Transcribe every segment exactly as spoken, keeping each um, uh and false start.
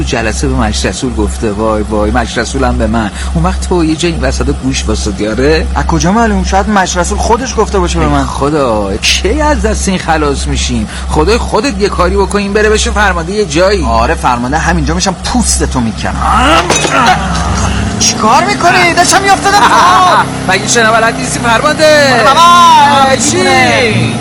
جلسه به مجلس رسول گفته وای وای مجلس رسول هم به من. اون وقت تو یه جایی وسط گوش واسه یاره. از کجا معلوم؟ شاید مجلس رسول خودش گفته باشه به من. خدا کی از دست این خلاص میشیم؟ خدای خودت یه کاری بکنیم بره بشه فرمانده یه جایی. آره فرمانده همینجا میشم پوستتو میکنم. چیکار میکنی؟ داشتم میافتادم تو. مگه شنا بلد نیستی فرمانده؟ بابا چی؟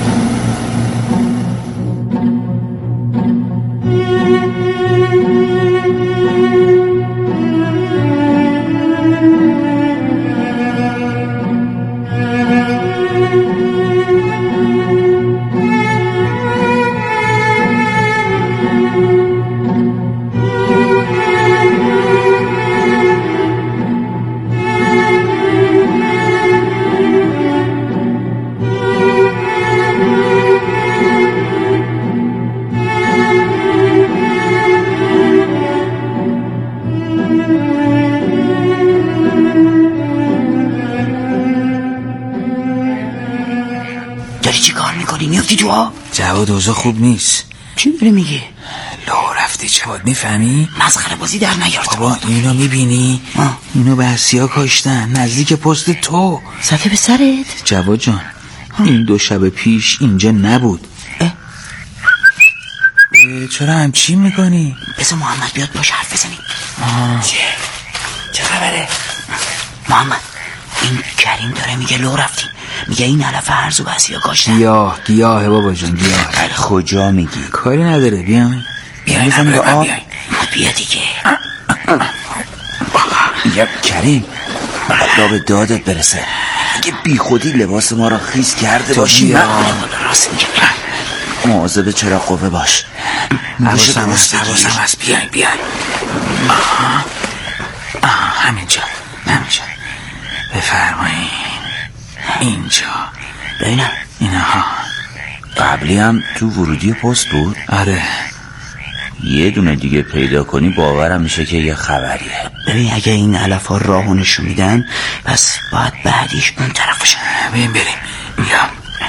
میافتی تو ها؟ جواد اوضاع خوب نیست. چی داری میگی؟ لو رفتی جواد میفهمی؟ مسخره بازی در نیار. بابا اینو میبینی؟ آه. اینو به اسیا کاشتن نزدیک پست تو. زده به سرت؟ جواد جان آه. این دو شب پیش اینجا نبود. اه؟ اه چرا همچین میکنی؟ بذار محمد بیاد باش حرف بزنیم. چه؟ چه خبره؟ محمد این کریم داره میگه لو رفتیم، میگه این علف هرزو بسیا کاشتن. گیاه گیاه بابا جان گیاه. کجا میگی؟ کاری نداره بیام بیام بزنیم به آب. بیا دیگه. یا کریم بلا به دادت برسه. اگه بی خودی لباس ما را خیس کرده باشی راست میگه. مواظب چراغ قوه باش. حواسم هست حواسم هست. بیاین بیاین. آها آها همینجا همینجا بفرمایین اینجا. ببینم اینها قبلی هم تو ورودی پست بود. آره یه دونه دیگه پیدا کنی باورم میشه که یه خبریه. ببین اگه این علف ها راهو نشون میدن پس باید بعدیش اون طرف باشه. ببین بریم. بیا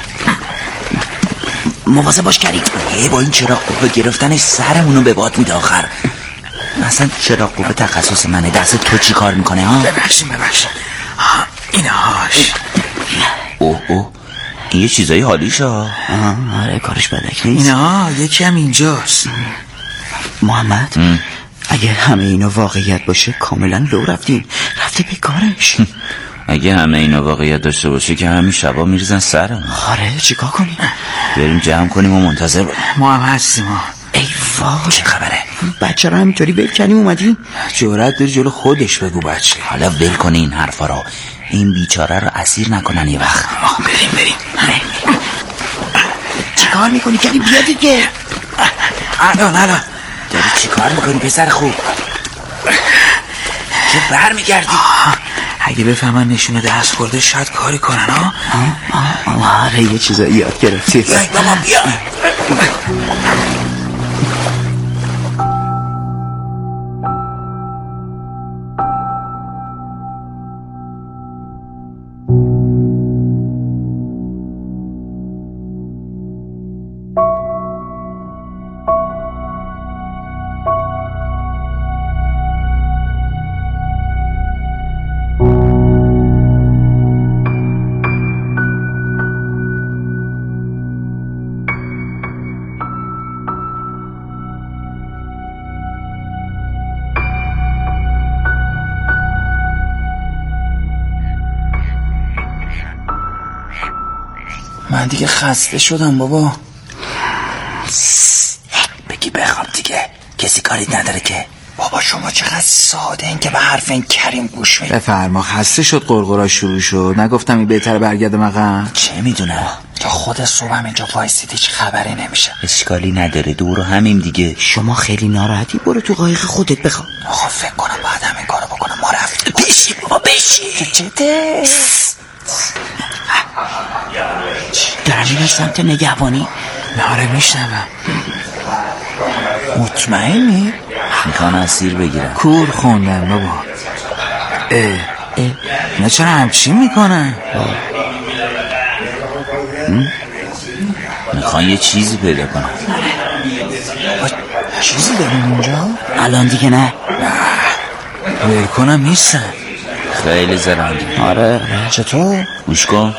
مواظب باش کریم. ای با این چراغ قوه گرفتنش سرمونو به باد میده آخر. اصلا چراغ قوه تخصص منه. دست تو چی کار میکنه ها؟ ببخشیم ببخشیم. اینهاش. اوه اوه این یه چیزایی حالیشه. آره کارش بدک نیست. اینا یکی هم اینجاست. محمد ام. اگه همه اینا واقعیت باشه کاملا لو رفتیم، رفته به کارش. اگه همه اینا واقعیت داشته باشه که همین شبا میریزن سرم. آره چیکار کنیم؟ بریم جمع کنیم و منتظر باشیم. ما هم هستیم ها. ای وای چه خبره؟ بچه رو همینطوری ول کردیم اومدیم؟ جرأت داری جلو خودش بگو بچه. حالا ول کنی این حرفا رو. این بیچاره رو اسیر نکنن یه وقت. بریم بریم. چی کار میکنی کریم؟ بیا دیگه. الان الان داری چی کار میکنی پسر خوب؟ چه بر میگردی؟ اگه بفهمن نشونه دست خورده شاید کاری کنن ها. آره یه چیزا یاد گرفتی. بیای بابا بیا. من دیگه خسته شدم بابا. بگی بخواب دیگه. کسی کاری نداره که. بابا شما چقدر ساده این که به حرف این کریم گوش میدی. بفرما. خسته شد قرقرا شروع شد. نگفتم این بهتره برگرده مقام. چه میدونم تا خود صبح هم اینجا وایسید هیچ خبری نمیشه. اشکالی نداره دور همیم دیگه. شما خیلی ناراحتی برو تو قایق خودت بخواب. آخه فکر کنم بعد همین کارو بکنم ما رفتیم. بشی بابا بشی. چته؟ دارم این سمت نگهبانی. آره میشنوم. مطمئنی؟ میخوان اسیر بگیرن. کور خوندن بابا. اه اه نه چرا همچین میکنن؟ میخوان یه چیزی پیدا کنن. چیزی داریم اونجا؟ الان دیگه نه. ول کنم نیستن. خیلی زرنگی. آره. چطور؟ گوش کن.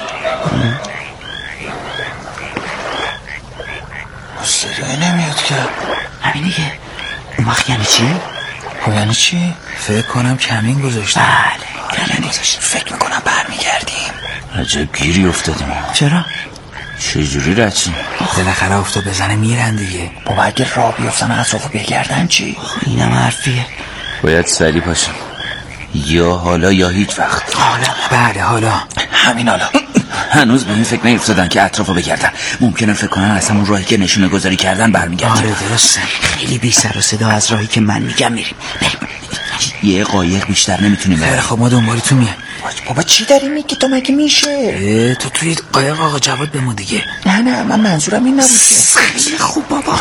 صدایی نمیاد که. همین دیگه. اون وقت یعنی چی؟ خب یعنی چی؟ فکر کنم کمین گذاشتن. بله کمین گذاشتن. فکر میکنم برمیگردیم. عجب گیری افتادیم. چرا؟ چجوری رچین؟ بالاخره افتاد بزنه میرن دیگه. بابا اگه راه بیفتن اطرافو بگردن چی؟ اینم حرفیه. باید سریع پاشم. یا حالا یا هیچ وقت. حالا بله حالا همین حالا. هنوز به این فکر نیفتادن که اطرافو بگردن. ممکنه فکر کنن اصلا اون راهی که نشونه گذاری کردن برمیگردن. آره درسته. خیلی بی سر و صدا از راهی که من میگم میریم. بریم. یه قایق بیشتر نمیتونیم بریم. خب ما دنبالی تو میه. بابا چی داری میگی تو؟ مگه میشه؟ تو توی قایق آقا جواد بمون دیگه. نه نه من منظورم این نبود. خیلی خوب بابا.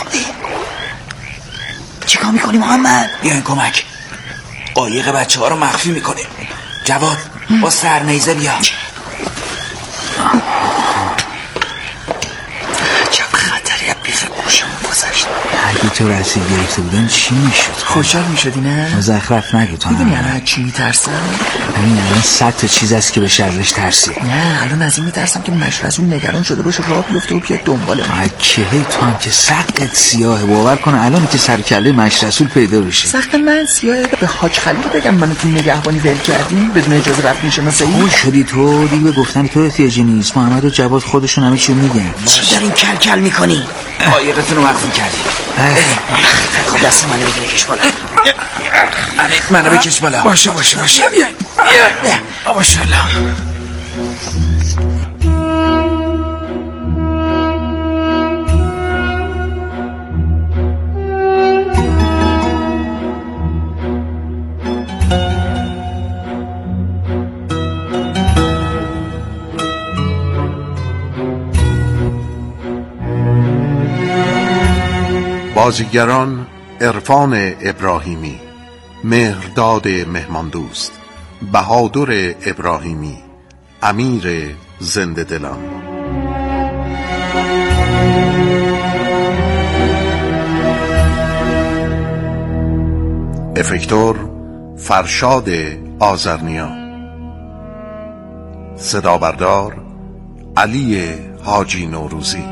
چیکار میکنی محمد؟ بیاین کمک. قایق بچه ها رو مخفی میکنیم. جواد با سرنیزه بیا. چه خطری از بیخ گوشمون گذشت. اگه تو رسید گرفته بودن چی میشد؟ خوشحال میشدی نه؟ مزخرف نگو تو. میدونی الان از چی میترسم؟ همین الان صد تا چیز هست که به شرش ترسید. نه الان از این میترسم که مشر از اون نگران شده باشه راه بیفته و بیاد دنبال من. که هی تو هم که سقت سیاهه. باور کن الان که سر کله مشر رسول پیدا بشه. سخت من سیاهه. به حاج خلیل بگم منو تو نگهبانی ول کردیم بدون اجازه رفتین شناسایی؟ خوش شدی تو دیگه. به گفتن تو احتیاجی نیست. محمد و جواد خودشون همه چی میگن. چی دارین کل کل میکنی؟ قایقتون رو مخفی کردیم. خب دست منو بگیر بکش بالا. منو بکش بالا. باشه باشه باشه. ماشاءالله. بازیگران: عرفان ابراهیمی، مهرداد مهماندوست، بهادر ابراهیمی، امیر زنده دلان. افکتور: فرشاد آذرنیا. صدا بردار: علی حاجی نوروزی.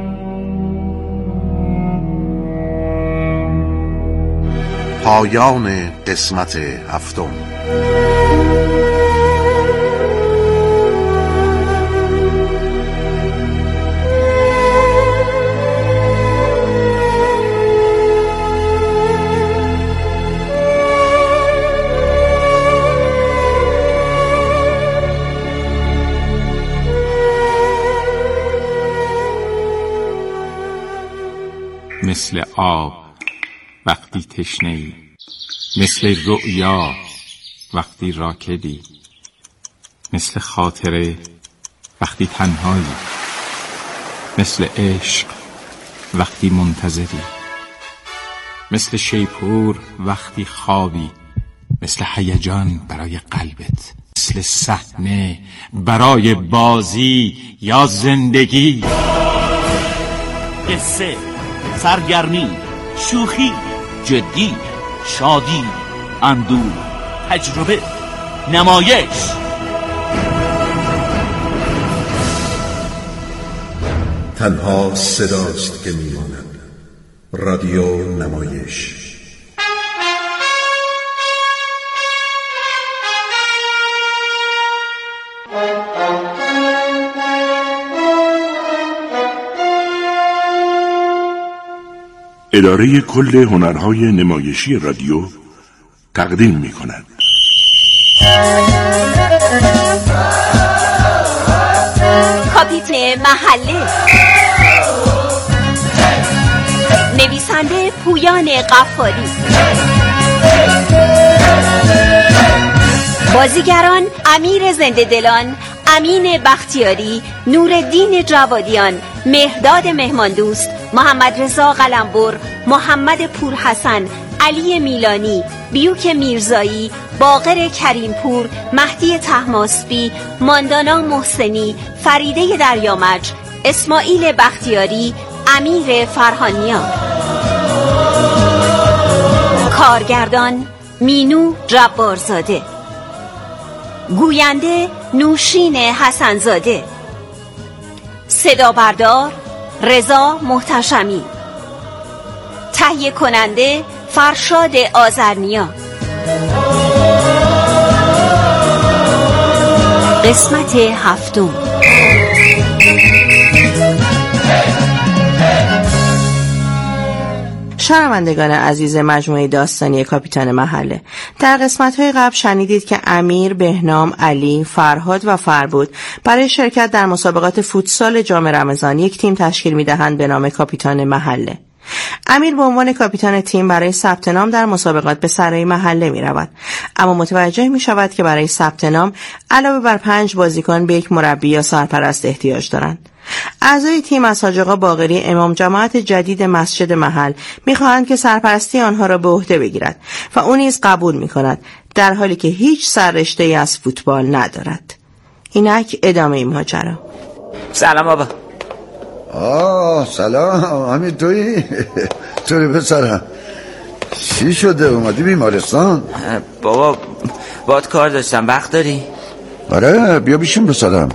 پایان قسمت هفتم. مثل آب وقتی تشنه‌ای، مثل رؤیا وقتی راکدی، مثل خاطره وقتی تنهایی، مثل عشق وقتی منتظری، مثل شیپور وقتی خوابی، مثل هیجان برای قلبت، مثل صحنه برای بازی یا زندگی. قصه، سرگرمی، شوخی، جدی، شادی، اندوه، تجربه، نمایش. تنها صداست که میماند. رادیو نمایش. اداره کل هنرهای نمایشی رادیو تقدیم می کند. کاپیتان محله، نویسنده پویان قفاری، بازیگران امیر زنده دلان، امین بختیاری، نورالدین جوادیان، مهرداد مهماندوست، محمد رضا قلمبر، محمد پورحسن، علی میلانی، بیوک میرزایی، باقر کریمپور، مهدی طهماسبی، ماندانا محسنی، فریده دریامج، اسماعیل بختیاری، امیر فرهانیان. کارگردان مینو جبارزاده، گوینده نوشین حسنزاده، صدا بردار رضا محتشمی، تهیه کننده فرشاد آذرنیا. قسمت هفتم. شنوندگان عزیز مجموعه داستانی کاپیتان محله، در قسمت‌های قبل شنیدید که امیر، بهنام، علی، فرهاد و فربود برای شرکت در مسابقات فوتسال جام رمضان یک تیم تشکیل می‌دهند به نام کاپیتان محله. امیر به عنوان کاپیتان تیم برای ثبت نام در مسابقات به سرای محله می رود، اما متوجه می شود که برای ثبت نام علاوه بر پنج بازیکن به یک مربی یا سرپرست احتیاج دارند. اعضای تیم از حاج آقا باقری امام جماعت جدید مسجد محل می خواهند که سرپرستی آنها را به عهده بگیرد و او نیز قبول می کند، در حالی که هیچ سررشته‌ای از فوتبال ندارد. اینک ادامه این ماجرا. سلام بابا. آه سلام، همین تویی؟ چوری پسرم، چی شده اومدی بیمارستان؟ بابا باید کار داشتم، وقت داری؟ آره بیا بیشیم پسرم.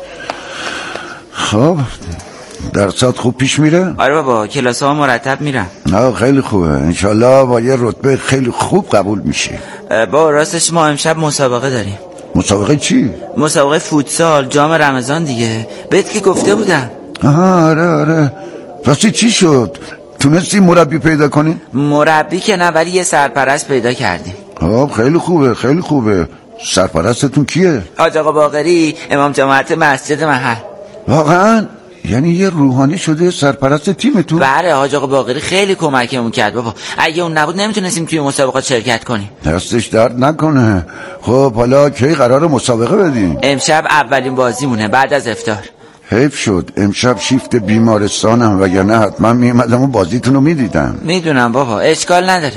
خب درسات خوب پیش میره؟ آره بابا کلاس ها مرتب میرم. نه خیلی خوبه، انشالله با یه رتبه خیلی خوب قبول میشی. بابا راستش ما امشب مسابقه داریم. مسابقه چی؟ مسابقه فوتسال جام رمضان دیگه، بهت که گفته بودم. آها آره آره. راستی چی شد؟ تونستی مربی پیدا کنی؟ مربی که نه، ولی یه سرپرست پیدا کردیم. خب خیلی خوبه خیلی خوبه. سرپرستتون کیه؟ حاج آقا باقری امام جماعت مسجد محل. واقعا؟ یعنی یه روحانی شده سرپرست تیمتون؟ بله حاج آقا باقری خیلی کمکمون کرد بابا، اگه اون نبود نمیتونستیم توی مسابقات شرکت کنیم. دستش درد نکنه. خب حالا کی قرار مسابقه بدیم؟ امشب اولین بازیمونه بعد از افطار. حیف شد امشب شیفت بیمارستانم، وگرنه حتما میومدم و بازیتون رو میدیدم. میدونم بابا اشکال نداره.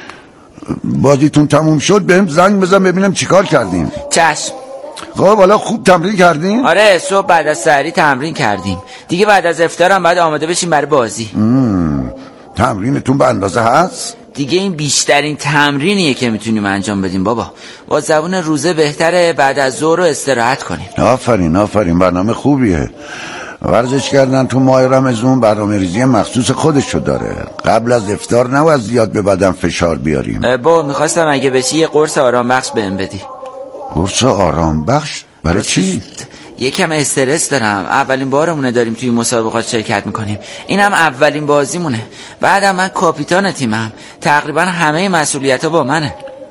بازیتون تموم شد بهم زنگ بزن ببینم چیکار کردیم. چشم. خب حالا خوب تمرین کردیم؟ آره صبح بعد از سحری تمرین کردیم دیگه، بعد از افطارم بعد آماده بشیم برای بازی. مم. تمرینتون به اندازه هست؟ دیگه این بیشترین تمرینیه که میتونیم انجام بدیم بابا. با زبون روزه بهتره بعد از ظهر رو استراحت کنیم. آفرین آفرین، برنامه خوبیه. ورزش کردن تو ماه رمضان برنامه ریزی مخصوص خودشو داره. قبل از افطار نباید زیاد به بدن فشار بیاریم. بابا میخواستم اگه بشی یه قرص آرام بخش بهم بدی. قرص آرام بخش؟ برای چی؟ یکم استرس دارم، اولین بارمونه داریم توی مسابقات شرکت میکنیم، اینم اولین بازیمونه. بعدم من کاپیتان تیمم، تقریبا همه مسئولیت‌ها با منه.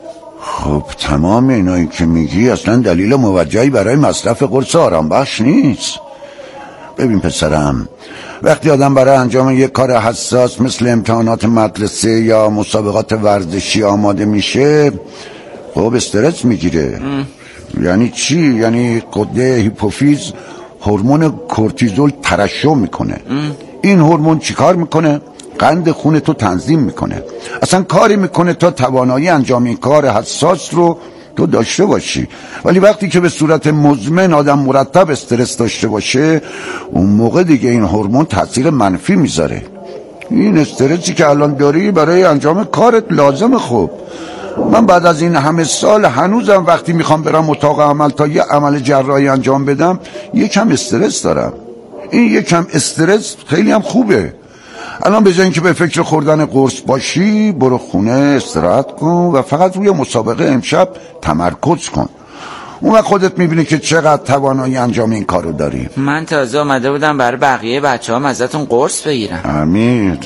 خب تمام اینایی که میگی اصلا دلیل موجهی برای مصرف قرص آرام بخش نیست. ببین پسرم، وقتی آدم برای انجام یک کار حساس مثل امتحانات مدرسه یا مسابقات ورزشی آماده میشه، خب استرس میگیره. یعنی چی؟ یعنی غده هیپوفیز هورمون کورتیزول ترشح میکنه. ام. این هورمون چیکار میکنه؟ قند خون تو تنظیم میکنه، اصلا کاری میکنه تا توانایی انجام این کار حساس رو تو داشته باشی. ولی وقتی که به صورت مزمن آدم مرتب استرس داشته باشه، اون موقع دیگه این هورمون تاثیر منفی میذاره. این استرسی که الان داری برای انجام کارت لازمه. خوب من بعد از این همه سال هنوزم وقتی میخوام برم اتاق عمل تا یه عمل جراحی انجام بدم یکم استرس دارم. این یکم استرس خیلی هم خوبه. الان به جای اینکه به فکر خوردن قرص باشی، برو خونه استراحت کن و فقط روی مسابقه امشب تمرکز کن. اون وقت خودت میبینی که چقدر توانایی انجام این کارو داری. من تازه آمده بودم برای بقیه بچه هم ازتون قرص بگیرم. امیر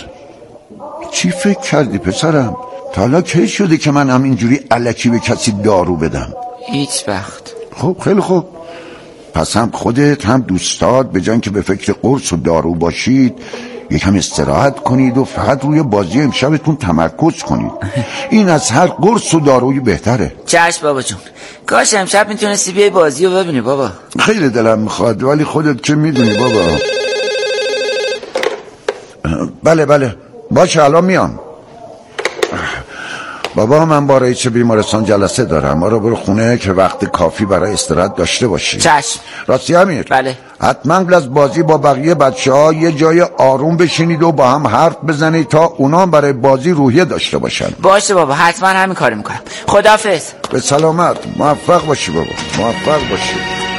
چی فکر کردی پسرم؟ تا حالا کی شده که من هم اینجوری الکی به کسی دارو بدم؟ هیچ وقت. خب خیلی خوب، پس هم خودت هم دوستات به جای اینکه به فکر قرص و دارو باشید یکم استراحت کنید و فقط روی بازی امشبتون تمرکز کنید. این از هر قرص و دارویی بهتره. چشم بابا جون، کاش امشب میتونستی بیای بازی رو ببینی بابا. خیلی دلم میخواد، ولی خودت که میدونی بابا. بله بله باشه الان میام. بابا من با رئیس بیمارستان جلسه دارم، ما رو برو خونه که وقت کافی برای استراحت داشته باشی. چشم. راستی امیر؟ بله. حتما قبل از بازی با بقیه بچه ها یه جای آروم بشینید و با هم حرف بزنید تا اونا برای بازی روحیه داشته باشن. باشه بابا، حتما همین کاری میکنم. خداحافظ. به سلامت، موفق باشی بابا، موفق باشی.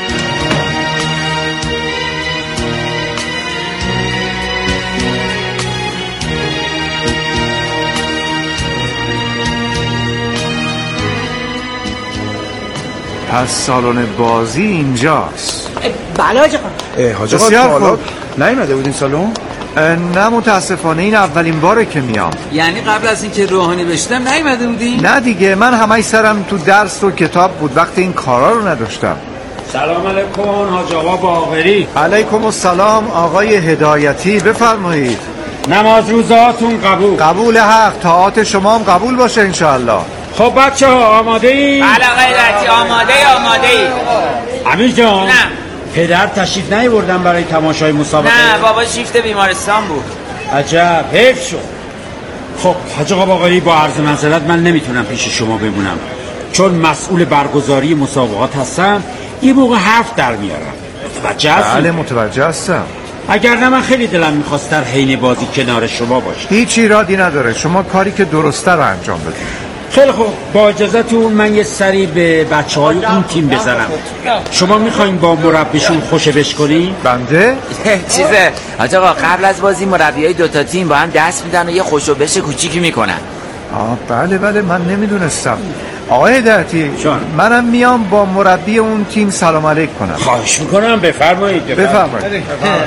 پس سالن بازی اینجاست. بله حاج آقا. حاج آقا بسیار خوب. نیومده بودین سالن؟ نه متاسفانه این اولین باره که میام. یعنی قبل از اینکه روحانی بشتم نیومده بودی؟ نه دیگه، من همش سرم تو درس و کتاب بود، وقت این کارا رو نداشتم. سلام علیکم حاج آقا باقری. علیکم السلام آقای هدایتی، بفرمایید. نماز روزاتون قبول. قبول حق، طاعات شما هم قبول باشه انشاءالله. خب بچه ها آماده ای؟ بله آقای هدایتی آماده ای آماده ای. امیر جان. نه پدر تشریف نیاوردن برای تماشای مسابقه؟ نه بابا شیفت بیمارستان بود. عجب حیف شد. خب حاج آقا باقری با عرض معذرت من نمیتونم پیش شما بمونم، چون مسئول برگزاری مسابقات هستم، یه موقع حرف در میارم. متوجه هستی؟ بله متوجه هستم. اگر نه من خیلی دلم میخواست در حین بازی کنار شما باشم. هیچ ایرادی نداره، شما کاری که درسته رو انجام بدید. خیلی خوب، با اجازهتون من یه سری به بچه های اون تیم بزنم. شما میخواین با مربیشون خوشبش کنی؟ بنده؟ چیزه حاج آقا، قبل از بازی مربی های دوتا تیم با هم دست میدن و یه خوشبش کوچیکی میکنن. آه بله بله من نمیدونستم. آقای هدایتی منم میام با مربی اون تیم سلام علیک کنم. خواهش میکنم بفرمایید. بفرمایید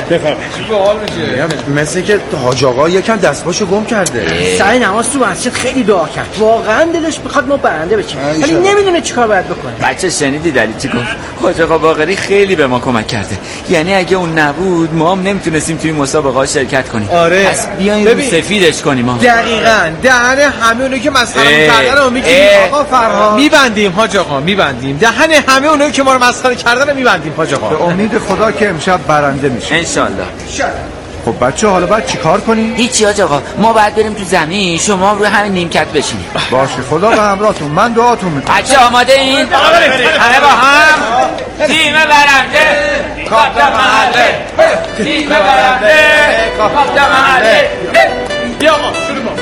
بفرمایید. مثل که حاج آقا یکم دستباشو گم کرده. سعی نماز تو مسجد خیلی دعا کرد، واقعا دلش میخواد ما برنده بشیم، ولی نمیدونه چیکار باید بکنه. بچه شنیدید علی چی گفت؟ حاج آقا باقری خیلی به ما کمک کرده، یعنی اگه اون نبود ما هم نمیتونستیم توی مسابقه شرکت کنیم. آره پس بیاین رو سفیدش کنیم ما. دقیقاً دهن همه اونایی که مسخره کردن رو میگیریم. آقا فرهاد میبندیم حاج آقا، میبندیم دهن همه اونایی که ما رو مسخره کردن رو میبندیم حاج آقا. به امید خدا که امشب برنده میشه ان شاء الله. خب بچه حالا باید چیکار کنیم؟ هیچی حاج آقا، ما باید بریم تو زمین، شما هم روی همین نیمکت بشینید. باشه خدا به همراهتون، من دعاتون میکنم. بچه آماده این؟ همه با هم تیم برنده کاپ محله، تیم برنده کاپ محله. بیا آقا شروع کن.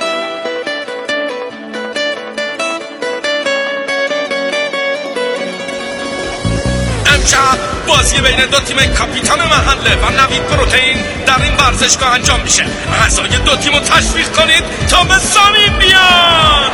امشب بازی بین دو تیم کاپیتان محله و نوید پروتئین در این ورزشگاه انجام میشه. اعضای دو تیمو تشویق کنید تا به زمین بیان.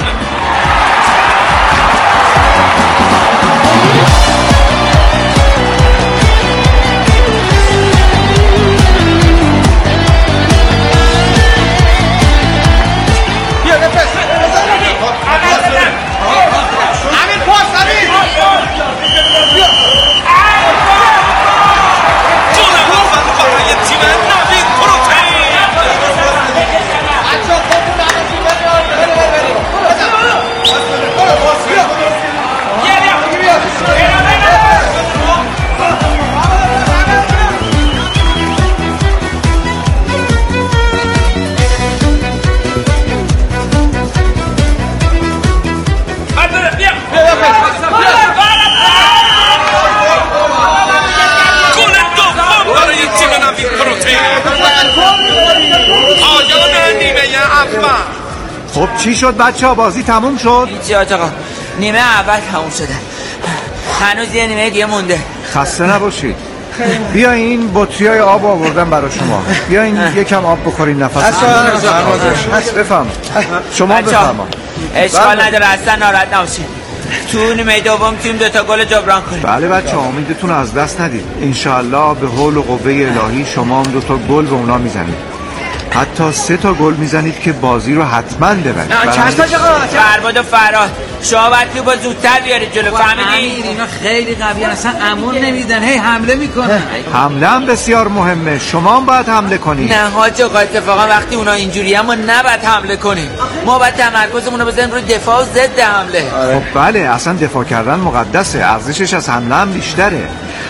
خب چی شد بچه ها، بازی تموم شد؟ هیچی حاج آقا، نیمه اول تموم شده، هنوز یه نیمه دیگه مونده. خسته نباشید. بیا این بطریای آب آوردم برای شما، بیا این یکم آب بخورین نفس بفهم. شما بفهم. اشکال نداره اصلا ناراحت نباشید، تو نیمه دوم تیم دوتا گل جبران کنیم. بله بچه ها امیدتون از دست ندید، انشاءالله به حول و قوه الهی شما هم دوتا گل به اونا میزنید، حتی سه تا گل میزنید که بازی رو حتما ببرید. چند تا آقا؟ فرباد و فراد شما باید تو با زودتر بیارید جلو، فهمیدی؟ اینا خیلی قوی اصلا امون نمیدن، هی حمله میکنن. حمله هم بسیار مهمه، شما هم باید حمله کنید. نه حاج آقا اتفاقا وقتی اونا اینجوری هم ما نباید حمله کنیم، ما باید تمرکزمون رو بزنیم روی دفاع و ضد حمله. خب بله اصلا دفاع کردن مقدسه، ارزشش از حمله هم بیشتره.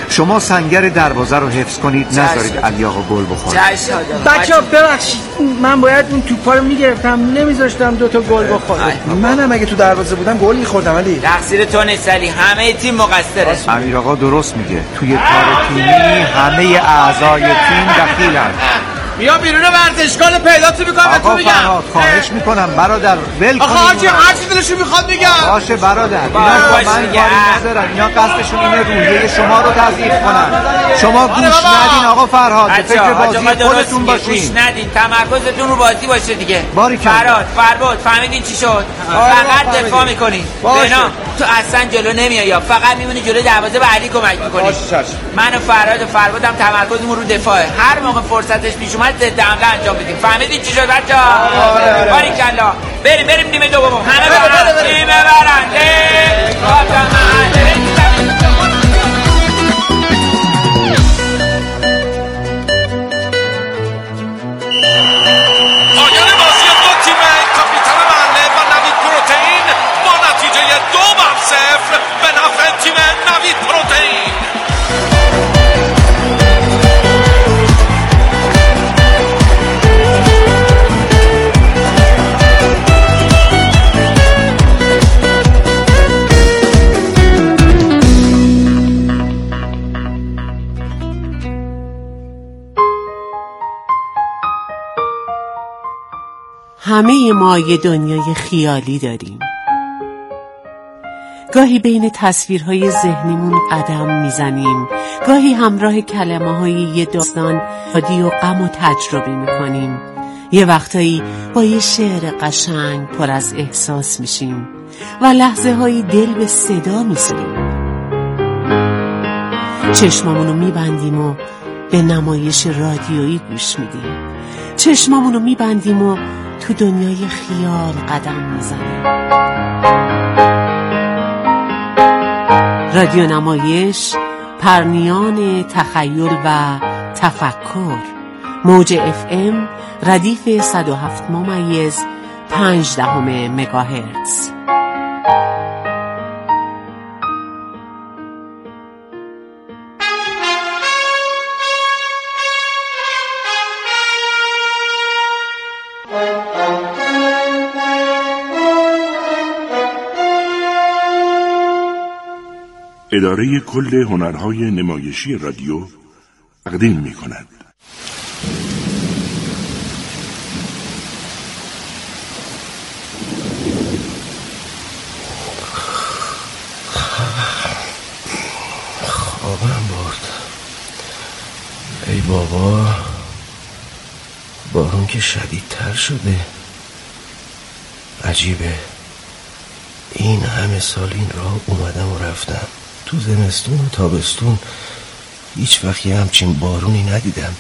شما سنگر دروازه رو حفظ کنید، نذارید علی آقا گل بخوره. بچه‌ها ببخشید من باید اون توپا رو میگرفتم، نمیذاشتم دو تا گل بخوره. منم اگه تو دروازه بودم گل میخوردم. علی تقصیر تو نیست علی، همه تیم مقصره. امیر آقا درست میگه، توی کار تیمی همه اعضای تیم دخیلن. بیا بیرون ورزشگاه پیدا تو میکنم تو میگم. آقا خواهش میکنم برادر ول کن. آقا هرچی هرچی دلشون میخواد میگم. باشه برادر، اینا با من کاری ندارن، اینا قصدشون اینه روحیه شما رو تضعیف کنن. شما گوش ندین آقا فرهاد، به فکر بازی خودتون باشین. گوش ندین، تمرکزتون رو بازی باشه دیگه. باریکلا. فرهاد فرباد فهمیدین چی شد؟ فقط دفاع میکنین. بنا تو اصلا جلو نمیای، فقط میمونی جلو دروازه به علی کمک میکنی. من و فرهاد و فربادم تمرکزمون رو دفاعه، هر موقع فرصتش پیش اومد ضد حمله انجام بدیم. فهمیدین چی شد بچه‌ها؟ باریکلا. بریم بریم نیمه دوم همه برن، نیمه برنده کاپ محله. پایان بازی دو تیم کاپیتان محله و نوید پروتئین با نتیجه دو بر صفر به نفع تیم نوید پروتئین. همه ما یه دنیای خیالی داریم. گاهی بین تصویرهای ذهنیمون قدم میزنیم، گاهی همراه کلمه های یه داستان عادی و غم و تجربه میکنیم. یه وقتایی با یه شعر قشنگ پر از احساس میشیم و لحظه هایی دل به صدا میسریم. چشمامونو میبندیم و به نمایش رادیویی گوش میدیم. چشمامونو میبندیم و تو دنیای خیال قدم میزنیم. رادیو نمایش، پرنیان تخیل و تفکر. موج اف ام ردیف صد و هفت ممیز پنج دهم مگاهرتز. اداره کل هنرهای نمایشی رادیو تقدیم می کند. خوابم برد. ای بابا، بارون که شدیدتر شده. عجیبه، این همه سال این راه اومدم و رفتم، تو زمستون و تابستون هیچ وقت یه همچین بارونی ندیدم.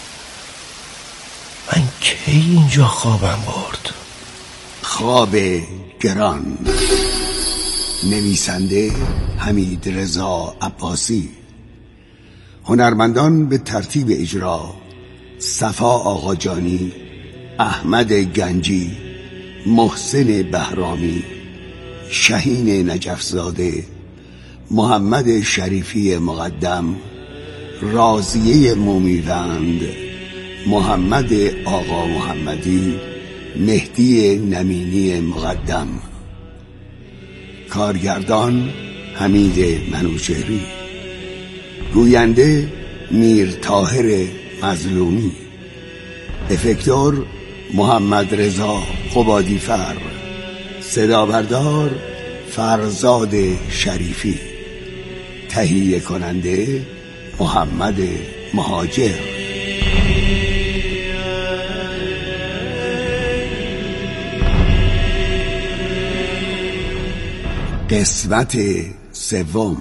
من کی اینجا خوابم برد؟ خواب گران، نویسنده حمید رضا عباسی، هنرمندان به ترتیب اجرا: صفا آقاجانی، احمد گنجی، محسن بهرامی، شهین نجفزاده، محمد شریفی مقدم، راضیه مومیوند، محمد آقا محمدی، مهدی نمینی مقدم. کارگردان حمید منوچهری، گوینده میر طاهر مظلومی، افکتور محمد رضا قبادیفر، صدا بردار فرزاد شریفی، تهیه کننده محمد مهاجر. قسمت سوم.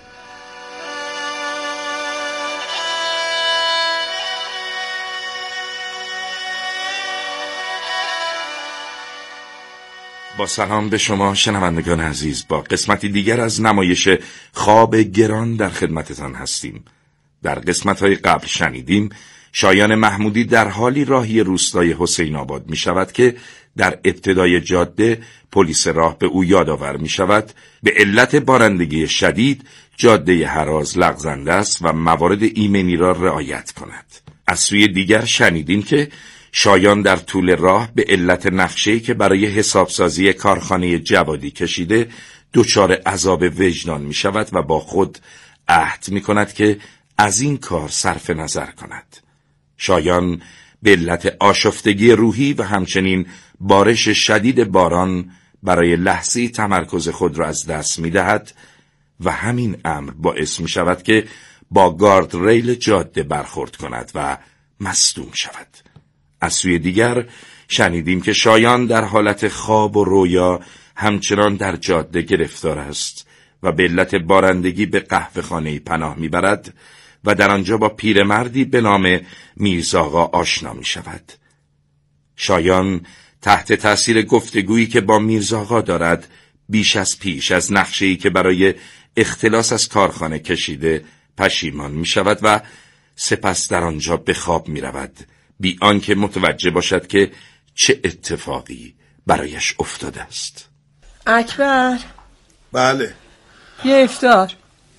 با سلام به شما شنوندگان عزیز، با قسمتی دیگر از نمایش خواب گران در خدمتتان هستیم. در قسمت‌های قبل شنیدیم شایان محمودی در حالی راهی روستای حسین آباد می شود که در ابتدای جاده پلیس راه به او یادآور می شود به علت بارندگی شدید جاده هراز لغزنده است و موارد ایمنی را رعایت کند. از سوی دیگر شنیدیم که شایان در طول راه به علت نقشه‌ای که برای حسابسازی کارخانه جوادی کشیده دچار عذاب وجدان می شود و با خود عهد می کند که از این کار صرف نظر کند. شایان به علت آشفتگی روحی و همچنین بارش شدید باران برای لحظه‌ای تمرکز خود را از دست می دهد و همین امر باعث می شود که با گارد ریل جاده برخورد کند و مصدوم شود. از سوی دیگر شنیدیم که شایان در حالت خواب و رویا همچنان در جاده گرفتار است و به علت بارندگی به قهوه‌خانه‌ای پناه میبرد و در آنجا با پیرمردی به نام میرزاغا آشنا می شود. شایان تحت تأثیر گفتگویی که با میرزاغا دارد بیش از پیش از نقشه‌ای که برای اختلاس از کارخانه کشیده پشیمان می شود و سپس در آنجا به خواب می رود بی آنکه متوجه باشد که چه اتفاقی برایش افتاده است. اکبر. بله. یه افطار.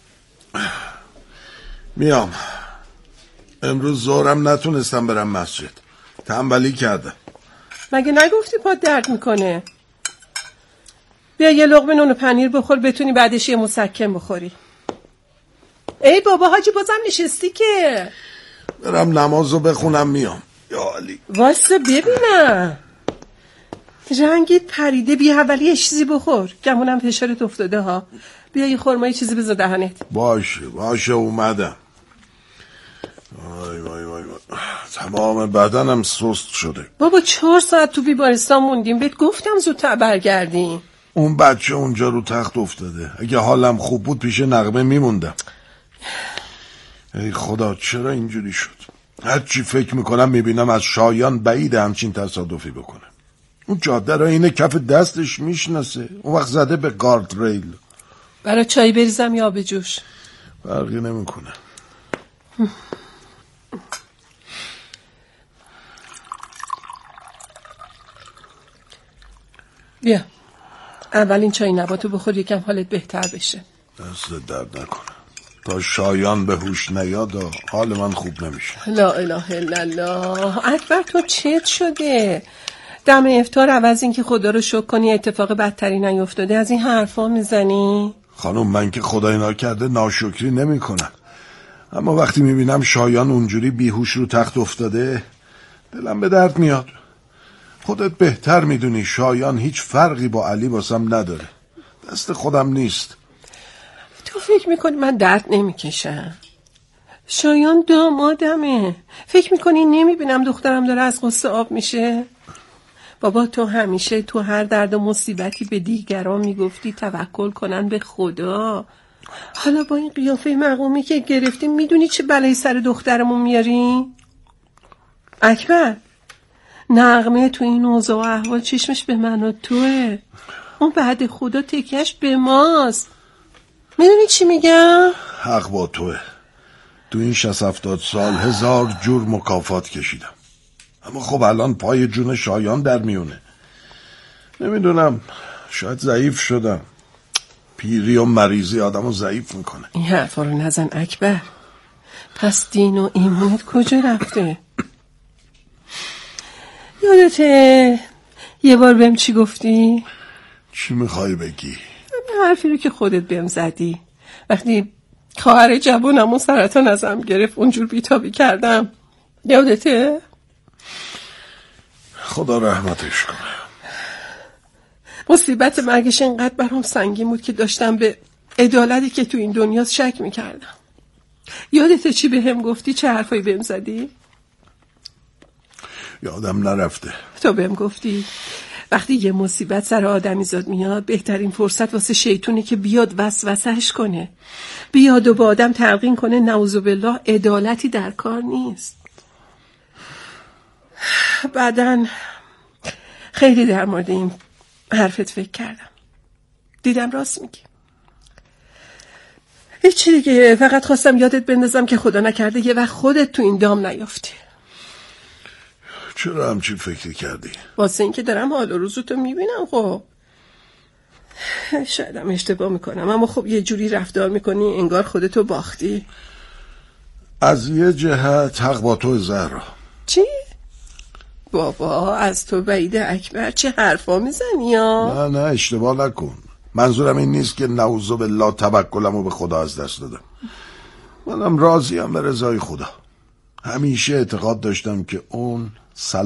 میام. امروز ظهرم نتونستم برم مسجد. تنبلی کردم. مگه نگفتی پات درد میکنه؟ بیا یه لقمه نون و پنیر بخور بتونی بعدش یه مسکن بخوری. ای بابا حاجی بازم نشستی که برم نمازو بخونم میام. یا علی واسه ببینم رنگت پریده. بیا اولی یه چیزی بخور. گمونم فشارت افتاده ها. بیا یه خورما یه چیزی بذار دهنت. باشه باشه اومدم. وای وای وای وای تمام بدنم سست شده. بابا چهار ساعت تو بیمارستان موندیم. بهت گفتم زودتر برگردیم. اون بچه اونجا رو تخت افتاده. اگه حالم خوب بود پیش نغمه میموندم. ای خدا چرا اینجوری شد؟ هرچی فکر میکنم میبینم از شایان بعید همچین تصادفی بکنه. اون جاده را اینه کف دستش میشناسه. اون وقت زده به گارد ریل. برای چای بریزم یا به جوش؟ فرقی نمیکنه. بیا اولین چای نباتو بخور یکم حالت بهتر بشه. دست درد نکنه. تا شایان به هوش نیاد و حال من خوب نمیشه. لا اله الا الله. اکبر تو چت شده؟ دم افطار عوض این که خدا رو شکر کنی اتفاق بدتری نیفتاده از این حرفا میزنی؟ خانم من که خدای ناکرده ناشکری نمی کنم، اما وقتی میبینم شایان اونجوری بیهوش رو تخت افتاده دلم به درد میاد. خودت بهتر میدونی شایان هیچ فرقی با علی واسم نداره. دست خودم نیست. تو فکر میکنی من درد نمیکشم؟ شایان دامادمه. فکر میکنی نمیبینم دخترم داره از غصه آب میشه؟ بابا تو همیشه تو هر درد و مصیبتی به دیگران میگفتی توکل کنن به خدا. حالا با این قیافه مقومی که گرفتی میدونی چه بلایی سر دخترمون میاری؟ اکبر نغمه تو این اوضاع و احوال چشمش به من و توه. اون بعد خدا تکیش به ماست. میدونی چی میگم؟ حق با توه. تو این شصت هفتاد سال هزار جور مکافات کشیدم، اما خب الان پای جون شایان در میونه. نمیدونم شاید ضعیف شدم. پیری و مریضی آدمو ضعیف میکنه. این حرفا رو نزن اکبر. پس دین و ایمانت کجا رفته؟ یادته یه بار بهم چی گفتی؟ چی میخوای بگی؟ حرفی رو که خودت بهم زدی وقتی خواهر جوانمو سرطان ازم گرفت اونجور بیتابی کردم. یادته؟ خدا رحمتش کنه. مصیبت مرگش اینقدر برام سنگین بود که داشتم به عدالتی که تو این دنیا شک میکردم. یادته چی بهم گفتی؟ چه حرفایی بهم زدی؟ یادم نرفته. تو بهم گفتی وقتی یه مصیبت سر آدمی زاد میاد بهترین فرصت واسه شیطونه که بیاد وسوسهش کنه، بیاد و با آدم تلقین کنه نعوذ بالله عدالتی در کار نیست. بعدن خیلی در مورد این حرفت فکر کردم، دیدم راست میگی. هیچی دیگه، فقط خواستم یادت بندازم که خدا نکرده یه وقت خودت تو این دام نیافتی. چرا همچین فکری کردی؟ واسه این که دارم حال و روزتو میبینم. خب شایدم اشتباه میکنم، اما خب یه جوری رفتار میکنی انگار خودتو باختی. از یه جهت حق با تو زهرا. چی؟ بابا از تو بعید اکبر چه حرفا میزنی یا؟ نه نه اشتباه نکن، منظورم این نیست که نعوذ بالله توکلمو به خدا از دست دادم. منم راضیم به رضای خدا. همیشه اعتقاد داشتم که اون